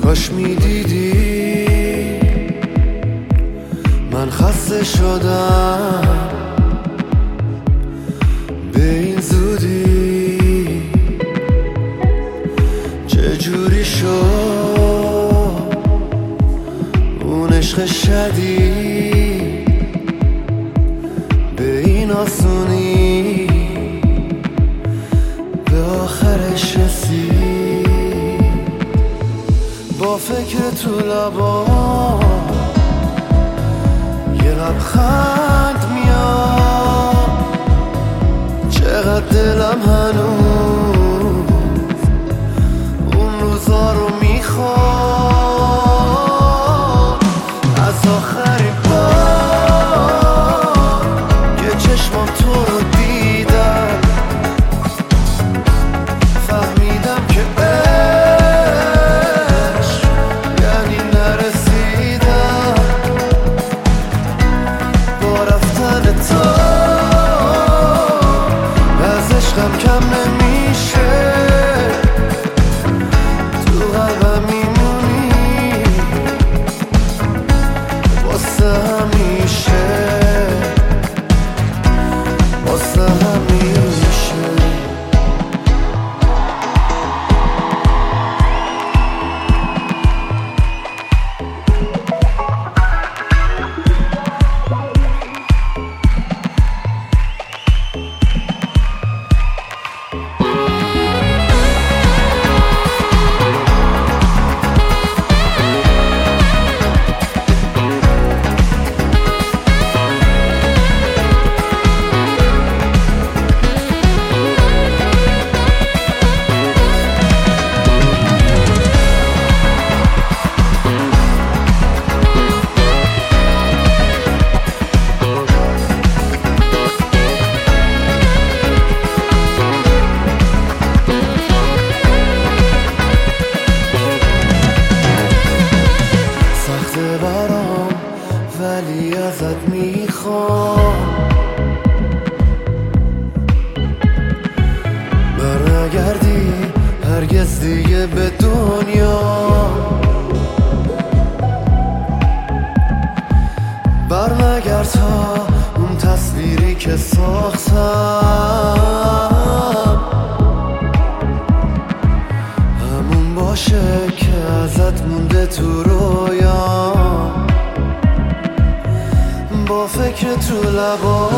کاش میدیدی من خسته شدم به این زودی، چجوری شد اون عشق شدید به این آسونی به آخرش رسید. با فکر تو لبا یه لبخند میاد، چقدر دلم هنوز اون روزا رو میخواد. از آخرین بار که چشمام تو رو دیدم فهمیدم که عشق یعنی نرسیدم. با رفتن تو از عشقم کم نمیشه، تو قلبم میمونی واسه همیشه، واسه همیشه. برام ولی ازت میخوام برنگردی هرگز دیگه به دنیا، برنگرد تا اون تصویری که ساختم همون باشه که ازت مونده تو رویا. با فکر تو لبا